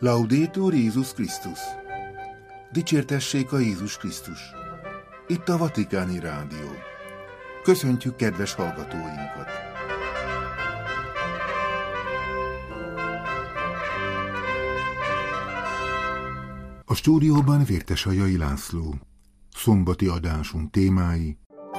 Laudetur Jézus Krisztus! Dicsértessék a Jézus Krisztus! Itt a Vatikáni Rádió. Köszöntjük kedves hallgatóinkat! A stúdióban Vértesajai László. Szombati adásunk témái: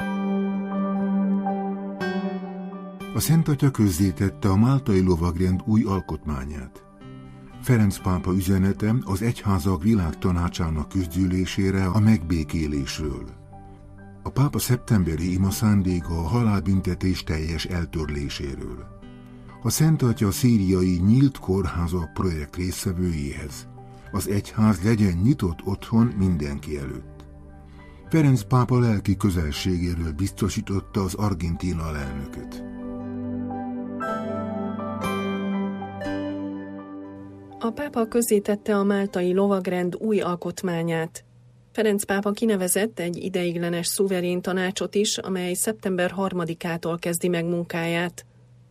a Szent Atya közzétette a Máltai Lovagrend új alkotmányát. Ferenc pápa üzenete az Egyházak Világtanácsának közgyűlésére a megbékélésről. A pápa szeptemberi ima szándéka a halálbüntetés teljes eltörléséről. A Szent Atya szíriai nyílt kórháza projekt résztvevőjéhez. Az egyház legyen nyitott otthon mindenki előtt. Ferenc pápa lelki közelségéről biztosította az argentin alelnököt. A pápa közzétette a Máltai Lovagrend új alkotmányát. Ferenc pápa kinevezett egy ideiglenes szuverén tanácsot is, amely szeptember 3-ától kezdi meg munkáját.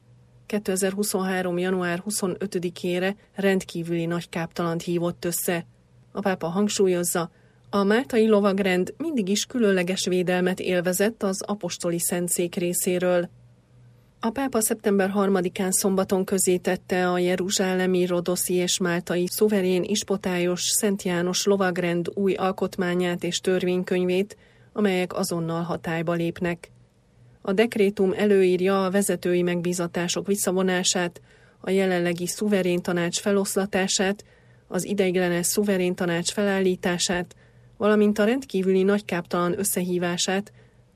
2023. január 25-ére rendkívüli nagy káptalant hívott össze. A pápa hangsúlyozza, a Máltai Lovagrend mindig is különleges védelmet élvezett az apostoli szentszék részéről. A pápa szeptember 3-án szombaton közzétette a jeruzsálemi, rodoszi és máltai szuverén ispotályos Szent János Lovagrend új alkotmányát és törvénykönyvét, amelyek azonnal hatályba lépnek. A dekrétum előírja a vezetői megbízatások visszavonását, a jelenlegi szuverén tanács feloszlatását, az ideiglenes szuverén tanács felállítását, valamint a rendkívüli nagykáptalan összehívását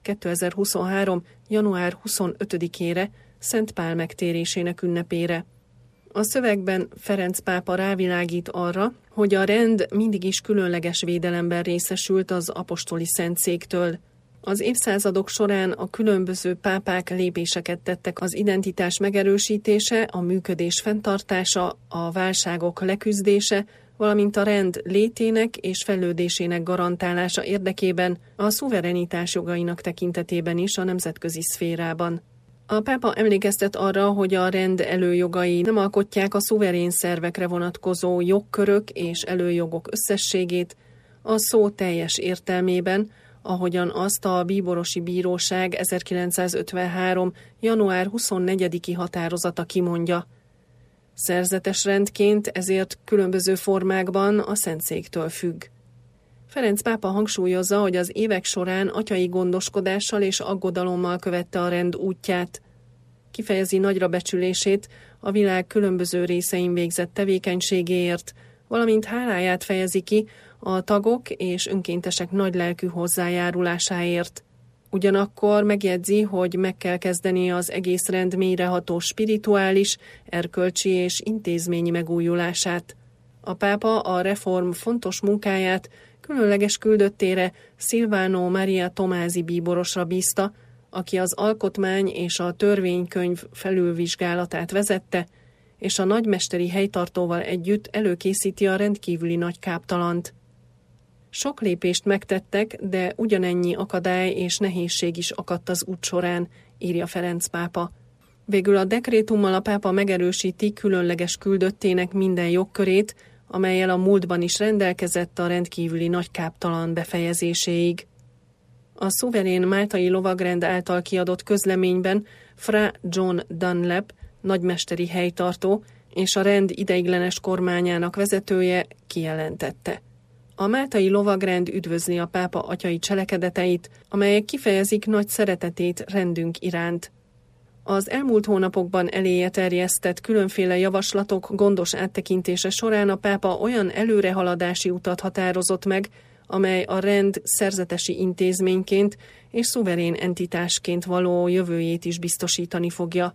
2023. január 25-ére, Szent Pál megtérésének ünnepére. A szövegben Ferenc pápa rávilágít arra, hogy a rend mindig is különleges védelemben részesült az apostoli szentszéktől. Az évszázadok során a különböző pápák lépéseket tettek az identitás megerősítése, a működés fenntartása, a válságok leküzdése, valamint a rend létének és fejlődésének garantálása érdekében, a szuverenitás jogainak tekintetében is a nemzetközi szférában. A pápa emlékeztet arra, hogy a rend előjogai nem alkotják a szuverén szervekre vonatkozó jogkörök és előjogok összességét, a szó teljes értelmében, ahogyan azt a Bíborosi Bíróság 1953. január 24-i határozata kimondja. Szerzetes rendként ezért különböző formákban a szentszéktől függ. Ferenc pápa hangsúlyozza, hogy az évek során atyai gondoskodással és aggodalommal követte a rend útját. Kifejezi nagyra becsülését a világ különböző részein végzett tevékenységéért, valamint háláját fejezi ki a tagok és önkéntesek nagylelkű hozzájárulásáért. Ugyanakkor megjegyzi, hogy meg kell kezdeni az egész rend mélyreható spirituális, erkölcsi és intézményi megújulását. A pápa a reform fontos munkáját különleges küldöttére Silvano Maria Tomási bíborosra bízta, aki az alkotmány és a törvénykönyv felülvizsgálatát vezette, és a nagymesteri helytartóval együtt előkészíti a rendkívüli nagy káptalant. Sok lépést megtettek, de ugyanennyi akadály és nehézség is akadt az út során, írja Ferenc pápa. Végül a dekrétummal a pápa megerősíti különleges küldöttének minden jogkörét, amellyel a múltban is rendelkezett a rendkívüli nagykáptalan befejezéséig. A szuverén Máltai Lovagrend által kiadott közleményben Fra John Dunlap, nagymesteri helytartó és a rend ideiglenes kormányának vezetője kijelentette: a Máltai Lovagrend üdvözli a pápa atyai cselekedeteit, amelyek kifejezik nagy szeretetét rendünk iránt. Az elmúlt hónapokban eléje terjesztett különféle javaslatok gondos áttekintése során a pápa olyan előrehaladási utat határozott meg, amely a rend szerzetesi intézményként és szuverén entitásként való jövőjét is biztosítani fogja.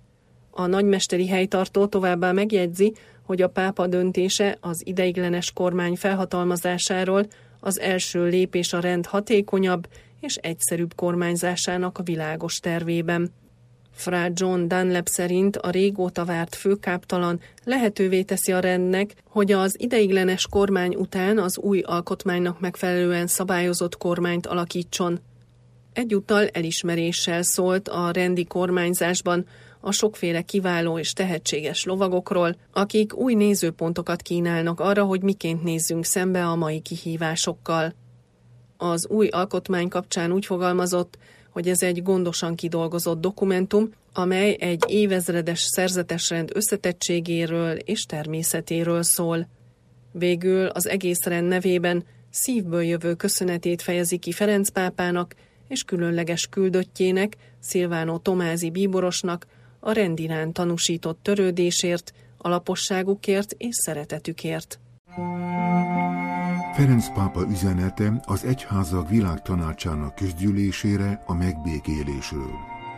A nagymesteri helytartó továbbá megjegyzi, hogy a pápa döntése az ideiglenes kormány felhatalmazásáról az első lépés a rend hatékonyabb és egyszerűbb kormányzásának a világos tervében. Fra John Dunlap szerint a régóta várt főkáptalan lehetővé teszi a rendnek, hogy az ideiglenes kormány után az új alkotmánynak megfelelően szabályozott kormányt alakítson. Egyúttal elismeréssel szólt a rendi kormányzásban a sokféle kiváló és tehetséges lovagokról, akik új nézőpontokat kínálnak arra, hogy miként nézzünk szembe a mai kihívásokkal. Az új alkotmány kapcsán úgy fogalmazott, hogy ez egy gondosan kidolgozott dokumentum, amely egy évezredes szerzetesrend összetettségéről és természetéről szól. Végül az egész rend nevében szívből jövő köszönetét fejezi ki Ferenc pápának és különleges küldöttjének, Szilvánó Tomázi bíborosnak a rend iránt tanúsított törődésért, alaposságukért és szeretetükért. Ferenc pápa üzenete az Egyházak Világtanácsának közgyűlésére a megbékélésről.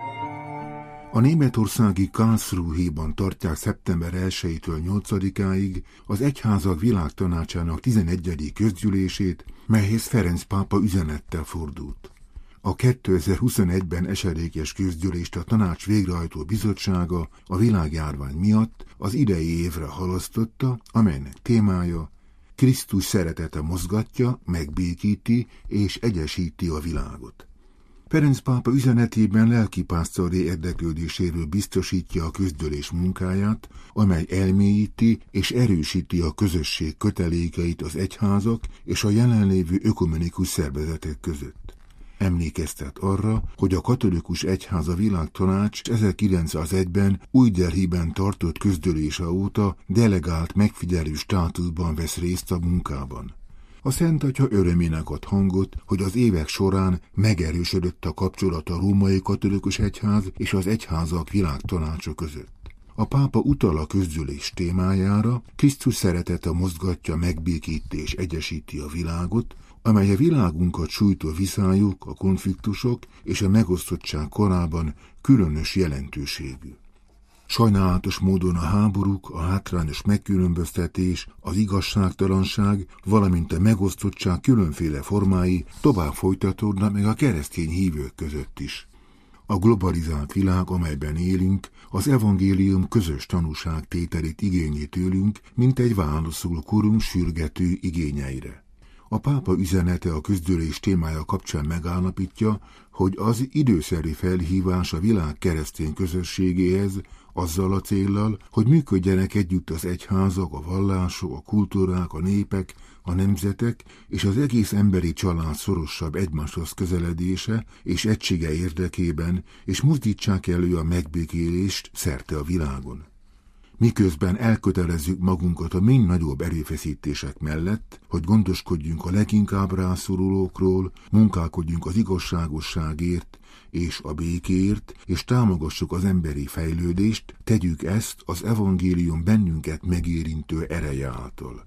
A németországi Karlsruhe-ban tartják szeptember 1-től 8-áig az Egyházak Világtanácsának 11. közgyűlését, melyhez Ferenc pápa üzenettel fordult. A 2021-ben esedékes közgyűlést a tanács végrehajtó bizottsága a világjárvány miatt az idei évre halasztotta, amelynek témája Krisztus szeretete mozgatja, megbékíti és egyesíti a világot. Ferenc pápa üzenetében lelkipásztori érdeklődéséről biztosítja a közgyűlés munkáját, amely elmélyíti és erősíti a közösség kötelékeit az egyházak és a jelenlévő ökumenikus szervezetek között. Emlékeztet arra, hogy a katolikus egyháza világtanács 1901-ben Új-Delhiben tartott közgyűlése óta delegált megfigyelő státuszban vesz részt a munkában. A Szent Atya örömének ad hangot, hogy az évek során megerősödött a kapcsolat a római katolikus egyház és az egyházak világtanácsa között. A pápa utal a közgyűlés témájára, Krisztus szeretete mozgatja, megbékíti és egyesíti a világot, amely a világunkat sújtó viszályok, a konfliktusok és a megosztottság korában különös jelentőségű. Sajnálatos módon a háborúk, a hátrányos megkülönböztetés, az igazságtalanság, valamint a megosztottság különféle formái tovább folytatódnak meg a keresztény hívők között is. A globalizált világ, amelyben élünk, az evangélium közös tanúságtételét igényli tőlünk, mint egy válaszul korunk sürgető igényeire. A pápa üzenete a közgyűlés témája kapcsán megállapítja, hogy az időszerű felhívás a világ keresztény közösségéhez azzal a céllal, hogy működjenek együtt az egyházak, a vallások, a kultúrák, a népek, a nemzetek és az egész emberi család szorosabb egymáshoz közeledése és egysége érdekében, és mozdítsák elő a megbékélést szerte a világon. Miközben elkötelezzük magunkat a mind nagyobb erőfeszítések mellett, hogy gondoskodjunk a leginkább rászorulókról, munkálkodjunk az igazságosságért és a békéért, és támogassuk az emberi fejlődést, tegyük ezt az evangélium bennünket megérintő ereje által.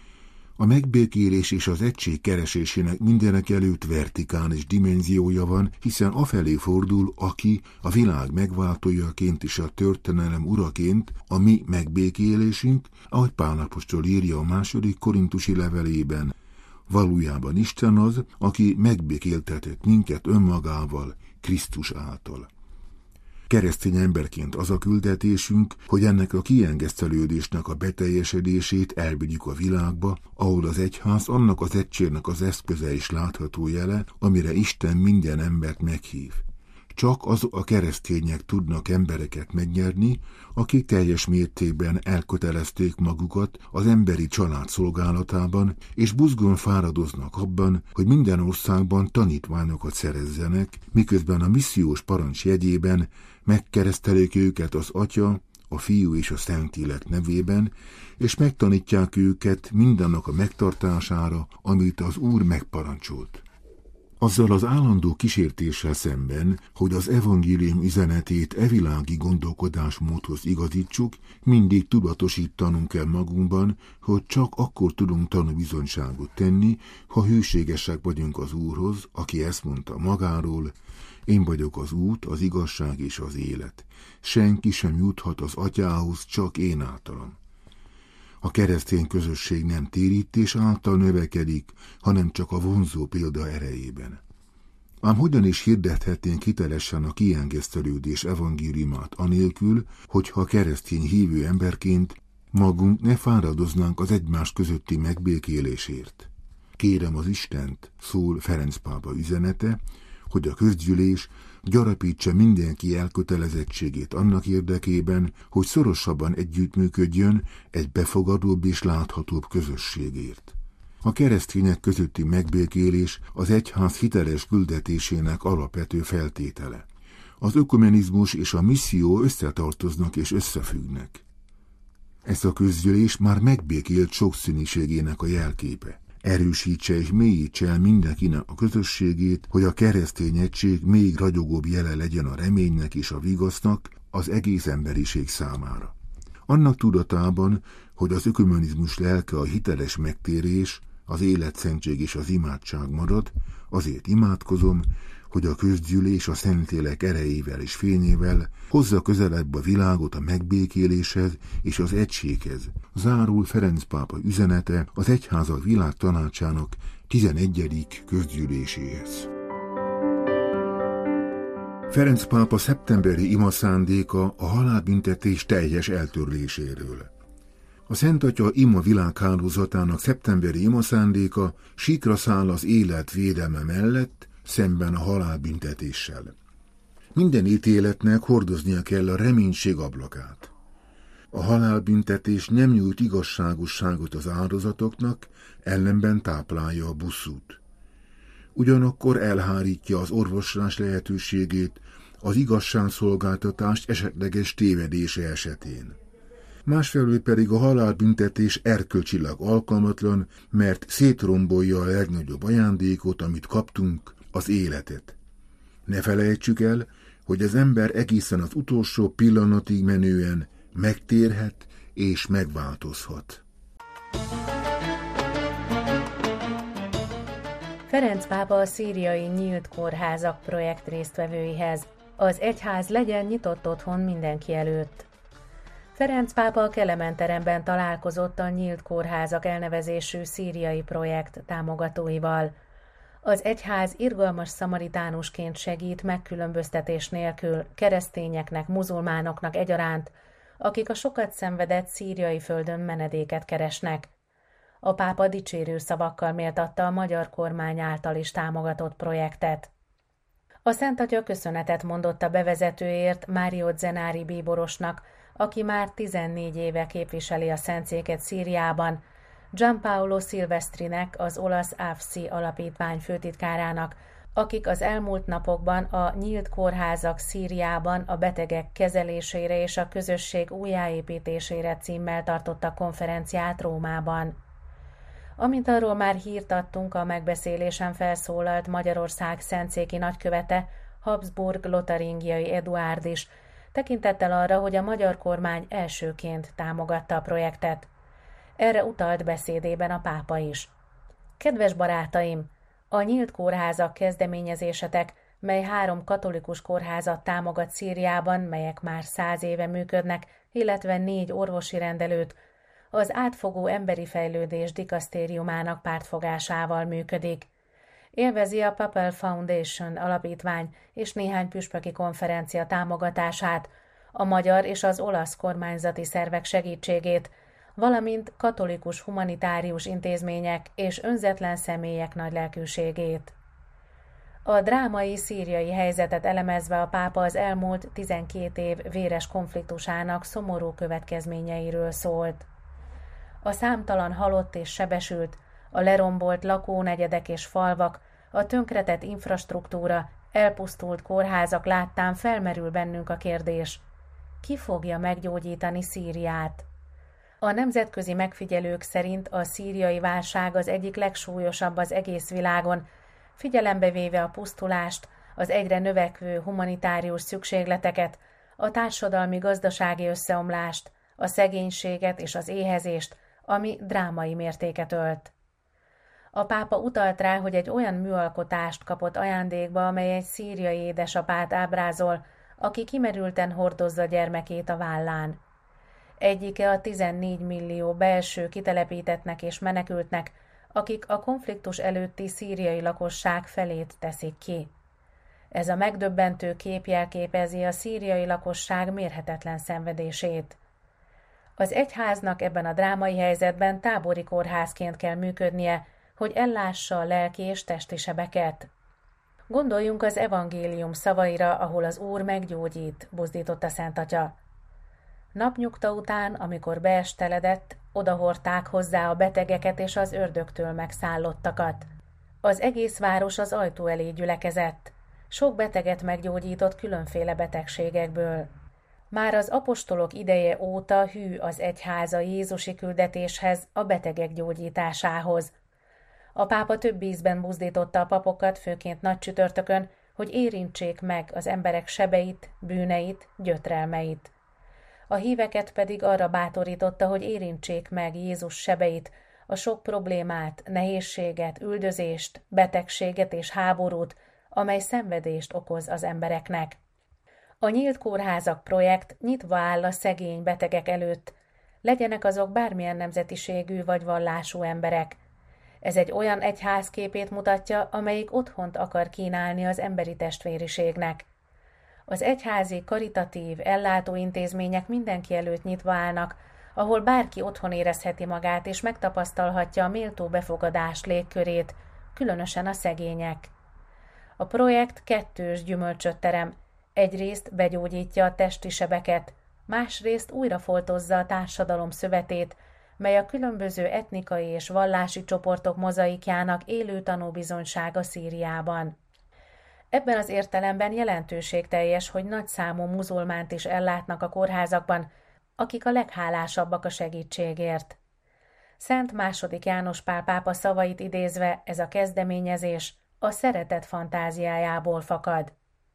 A megbékélés és az egység keresésének mindenek előtt vertikális dimenziója van, hiszen afelé fordul, aki a világ megváltójaként és a történelem uraként a mi megbékélésünk, ahogy Pál apostol írja a 2. Korintusi levelében. Valójában Isten az, aki megbékéltetett minket önmagával, Krisztus által. Keresztény emberként az a küldetésünk, hogy ennek a kiengesztelődésnek a beteljesedését elvigyük a világba, ahol az egyház annak az egységnek az eszköze és látható jele, amire Isten minden embert meghív. Csak azok a keresztények tudnak embereket megnyerni, akik teljes mértékben elkötelezték magukat az emberi család szolgálatában, és buzgón fáradoznak abban, hogy minden országban tanítványokat szerezzenek, miközben a missziós parancs jegyében megkeresztelik őket az Atya, a Fiú és a Szentlélek nevében, és megtanítják őket mindannak a megtartására, amit az Úr megparancsolt. Azzal az állandó kísértéssel szemben, hogy az evangélium üzenetét evilági gondolkodásmódhoz igazítsuk, mindig tudatosítanunk kell magunkban, hogy csak akkor tudunk tanúbizonyságot tenni, ha hűségesek vagyunk az Úrhoz, aki ezt mondta magáról: én vagyok az út, az igazság és az élet. Senki sem juthat az Atyához, csak én általam. A keresztény közösség nem térítés által növekedik, hanem csak a vonzó példa erejében. Ám hogyan is hirdethetnénk hitelesen a kiengesztelődés evangéliumát anélkül, hogyha keresztény hívő emberként magunk ne fáradoznánk az egymás közötti megbékélésért? Kérem az Istent, szól Ferenc pápa üzenete, hogy a közgyűlés gyarapítsa mindenki elkötelezettségét annak érdekében, hogy szorosabban együttműködjön egy befogadóbb és láthatóbb közösségért. A keresztények közötti megbékélés az egyház hiteles küldetésének alapvető feltétele. Az ökumenizmus és a misszió összetartoznak és összefüggnek. Ez a közgyűlés már megbékélt sokszínűségének a jelképe. Erősítse és mélyítse el mindenkinek a közösségét, hogy a keresztény egység még ragyogóbb jele legyen a reménynek és a vigasznak az egész emberiség számára. Annak tudatában, hogy az ökumenizmus lelke a hiteles megtérés, az életszentség és az imádság marad, azért imádkozom, hogy a közgyűlés a Szentlélek erejével és fényével hozza közelebb a világot a megbékéléshez és az egységhez. Zárul Ferenc pápa üzenete az Egyházak Világtanácsának 11. közgyűléséhez. Ferenc pápa szeptemberi imaszándéka a halálbüntetés teljes eltörléséről. A Szent Atya ima világhálózatának szeptemberi imaszándéka síkra száll az élet védelme mellett, szemben a halálbüntetéssel. Minden ítéletnek hordoznia kell a reménység ablakát. A halálbüntetés nem nyújt igazságosságot az áldozatoknak, ellenben táplálja a bosszút. Ugyanakkor elhárítja az orvoslás lehetőségét, az igazságszolgáltatást esetleges tévedése esetén. Másfelől pedig a halálbüntetés erkölcsileg alkalmatlan, mert szétrombolja a legnagyobb ajándékot, amit kaptunk, az életet. Ne felejtsük el, hogy az ember egészen az utolsó pillanatig menően megtérhet és megváltozhat. Ferenc pápa a szíriai nyílt kórházak projekt résztvevőihez. Az egyház legyen nyitott otthon mindenki előtt. Ferenc pápa a Kelemen teremben találkozott a Nyílt Kórházak elnevezésű szíriai projekt támogatóival. Az egyház irgalmas szamaritánusként segít megkülönböztetés nélkül keresztényeknek, muzulmánoknak egyaránt, akik a sokat szenvedett szíriai földön menedéket keresnek. A pápa dicsérő szavakkal méltatta a magyar kormány által is támogatott projektet. A Szent Atya köszönetet mondott a bevezetőért Mário Zenári bíborosnak, aki már 14 éve képviseli a Szentszéket Szíriában, Gianpaolo Silvestrinek, az olasz AFSI alapítvány főtitkárának, akik az elmúlt napokban a Nyílt Kórházak Szíriában a betegek kezelésére és a közösség újjáépítésére címmel tartottak konferenciát Rómában. Amint arról már hírt adtunk, a megbeszélésen felszólalt Magyarország szentszéki nagykövete, Habsburg-Lotaringiai Eduárd is, tekintettel arra, hogy a magyar kormány elsőként támogatta a projektet. Erre utalt beszédében a pápa is. Kedves barátaim, a Nyílt Kórházak kezdeményezésetek, mely 3 katolikus kórházat támogat Szíriában, melyek már 100 éve működnek, illetve 4 orvosi rendelőt, az átfogó emberi fejlődés dikasztériumának pártfogásával működik. Élvezi a Papal Foundation alapítvány és néhány püspöki konferencia támogatását, a magyar és az olasz kormányzati szervek segítségét, valamint katolikus humanitárius intézmények és önzetlen személyek nagylelkűségét. A drámai szíriai helyzetet elemezve a pápa az elmúlt 12 év véres konfliktusának szomorú következményeiről szólt. A számtalan halott és sebesült, a lerombolt lakónegyedek és falvak, a tönkretett infrastruktúra, elpusztult kórházak láttán felmerül bennünk a kérdés: ki fogja meggyógyítani Szíriát? A nemzetközi megfigyelők szerint a szíriai válság az egyik legsúlyosabb az egész világon, figyelembe véve a pusztulást, az egyre növekvő humanitárius szükségleteket, a társadalmi-gazdasági összeomlást, a szegénységet és az éhezést, ami drámai mértéket ölt. A pápa utalt rá, hogy egy olyan műalkotást kapott ajándékba, amely egy szíriai édesapát ábrázol, aki kimerülten hordozza gyermekét a vállán. Egyike a 14 millió belső kitelepítettnek és menekültnek, akik a konfliktus előtti szíriai lakosság felét teszik ki. Ez a megdöbbentő kép jelképezi a szíriai lakosság mérhetetlen szenvedését. Az egyháznak ebben a drámai helyzetben tábori kórházként kell működnie, hogy ellássa a lelki és testi sebeket. Gondoljunk az evangélium szavaira, ahol az Úr meggyógyít, buzdította Szent Atya. Napnyugta után, amikor beesteledett, odahordták hozzá a betegeket és az ördögtől megszállottakat. Az egész város az ajtó elé gyülekezett. Sok beteget meggyógyított különféle betegségekből. Már az apostolok ideje óta hű az egyháza Jézusi küldetéshez, a betegek gyógyításához. A pápa több ízben buzdította a papokat, főként Nagycsütörtökön, hogy érintsék meg az emberek sebeit, bűneit, gyötrelmeit. A híveket pedig arra bátorította, hogy érintsék meg Jézus sebeit, a sok problémát, nehézséget, üldözést, betegséget és háborút, amely szenvedést okoz az embereknek. A Nyílt Kórházak projekt nyitva áll a szegény betegek előtt, legyenek azok bármilyen nemzetiségű vagy vallású emberek. Ez egy olyan egyházképét mutatja, amelyik otthont akar kínálni az emberi testvériségnek. Az egyházi, karitatív, ellátóintézmények mindenki előtt nyitva állnak, ahol bárki otthon érezheti magát és megtapasztalhatja a méltó befogadás légkörét, különösen a szegények. A projekt kettős gyümölcsöt terem. Egyrészt begyógyítja a testi sebeket, másrészt újrafoltozza a társadalom szövetét, mely a különböző etnikai és vallási csoportok mozaikjának élő tanúbizonysága Szíriában. Ebben az értelemben jelentőségteljes, hogy nagy számú muzulmánt is ellátnak a kórházakban, akik a leghálásabbak a segítségért. Szent II. János Pál pápa szavait idézve, ez a kezdeményezés a szeretet fantáziájából fakad.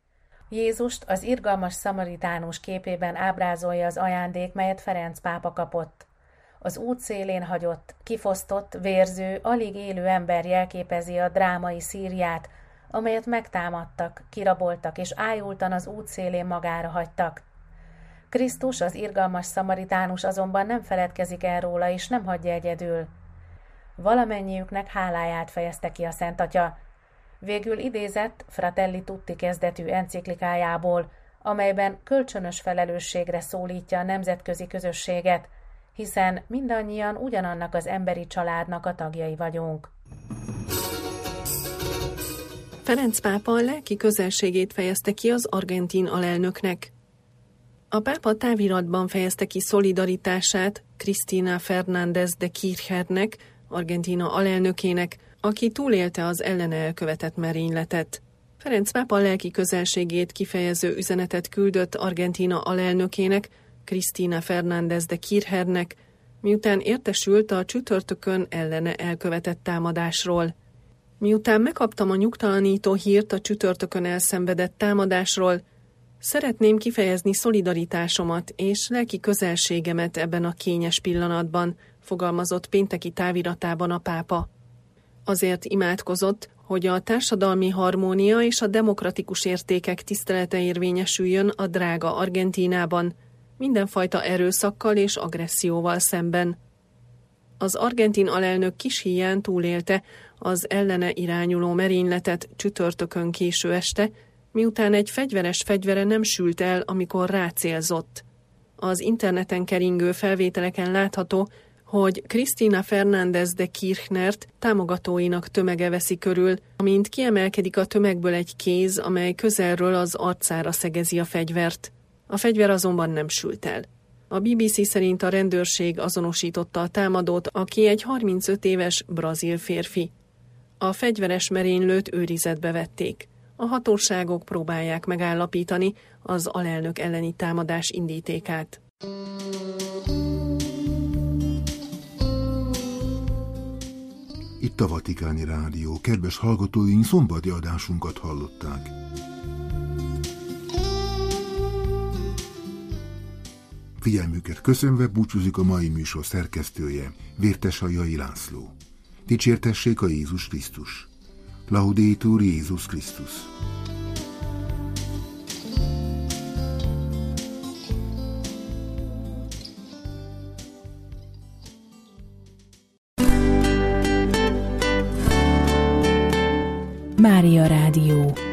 Jézust az irgalmas szamaritánus képében ábrázolja az ajándék, melyet Ferenc pápa kapott. Az út szélén hagyott, kifosztott, vérző, alig élő ember jelképezi a drámai Szíriát, amelyet megtámadtak, kiraboltak és ájultan az út szélén magára hagytak. Krisztus, az irgalmas szamaritánus azonban nem feledkezik el róla és nem hagyja egyedül. Valamennyiüknek háláját fejezte ki a Szent Atya. Végül idézett Fratelli Tutti kezdetű enciklikájából, amelyben kölcsönös felelősségre szólítja a nemzetközi közösséget, hiszen mindannyian ugyanannak az emberi családnak a tagjai vagyunk. Ferenc pápa lelki közelségét fejezte ki az argentin alelnöknek. A pápa táviratban fejezte ki szolidaritását Cristina Fernández de Kirchnernek, Argentína alelnökének, aki túlélte az ellene elkövetett merényletet. Ferenc pápa lelki közelségét kifejező üzenetet küldött Argentína alelnökének, Cristina Fernández de Kirchnernek, miután értesült a csütörtökön ellene elkövetett támadásról. Miután megkaptam a nyugtalanító hírt a csütörtökön elszenvedett támadásról, szeretném kifejezni szolidaritásomat és lelki közelségemet ebben a kényes pillanatban, fogalmazott pénteki táviratában a pápa. Azért imádkozott, hogy a társadalmi harmónia és a demokratikus értékek tisztelete érvényesüljön a drága Argentínában, mindenfajta erőszakkal és agresszióval szemben. Az argentin alelnök kis híján túlélte az ellene irányuló merényletet csütörtökön késő este, miután egy fegyveres fegyvere nem sült el, amikor rácélzott. Az interneten keringő felvételeken látható, hogy Cristina Fernández de Kirchnert támogatóinak tömege veszi körül, amint kiemelkedik a tömegből egy kéz, amely közelről az arcára szegezi a fegyvert. A fegyver azonban nem sült el. A BBC szerint a rendőrség azonosította a támadót, aki egy 35 éves brazil férfi. A fegyveres merénylőt őrizetbe vették. A hatóságok próbálják megállapítani az alelnök elleni támadás indítékát. Itt a Vatikáni Rádió. Kedves hallgatóink, szombati adásunkat hallották. Figyelmüket köszönve búcsúzik a mai műsor szerkesztője, Vértesajai László. Dicsértessék a Jézus Krisztus. Laudetur Jézus Krisztus. Mária Rádió.